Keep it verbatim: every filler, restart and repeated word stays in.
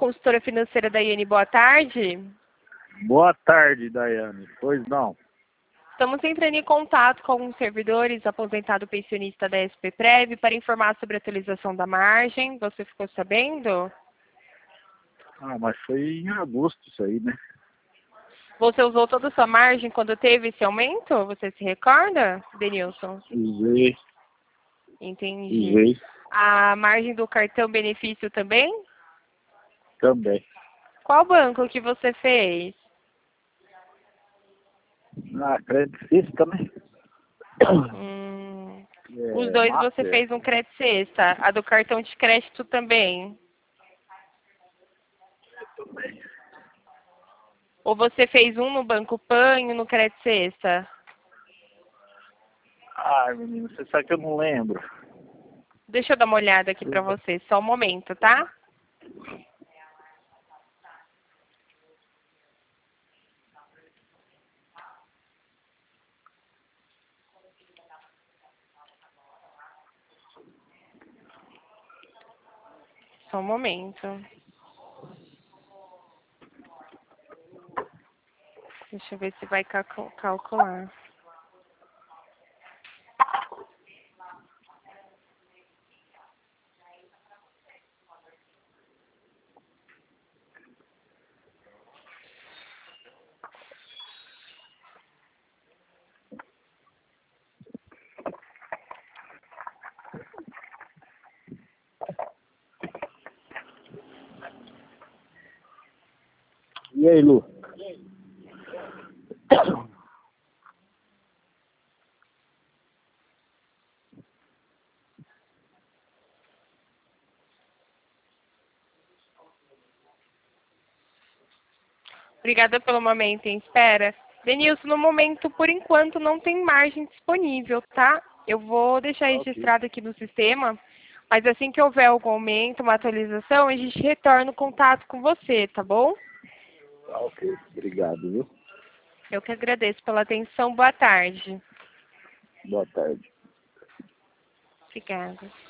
consultora financeira Daiane, boa tarde. Boa tarde, Daiane. Pois não. Estamos entrando em contato com alguns servidores, aposentado pensionista da S P Prev, para informar sobre a atualização da margem. Você ficou sabendo? Ah, mas foi em agosto isso aí, né? Você usou toda a sua margem quando teve esse aumento? Você se recorda, Denilson? Usei, Entendi. usei A margem do cartão benefício também? também. Qual banco que você fez? Ah, crédito físico, né? Hum, os É, dois você Master fez um crédito sexta. A do cartão de crédito também? também. Ou você fez um no Banco Pan e um no crédito sexta? Ai, menino, você sabe que eu não lembro. Deixa eu dar uma olhada aqui pra você, só um momento, tá? Só um momento. Deixa eu ver se vai calcu- calcular. E aí, Lu? Obrigada pelo momento em espera. Denilson, no momento, por enquanto, não tem margem disponível, tá? Eu vou deixar Ah, ok. registrado aqui no sistema, mas assim que houver algum aumento, uma atualização, a gente retorna o contato com você, tá bom? Ah, ok. Obrigado, viu? Eu que agradeço pela atenção. Boa tarde. Boa tarde. Obrigada.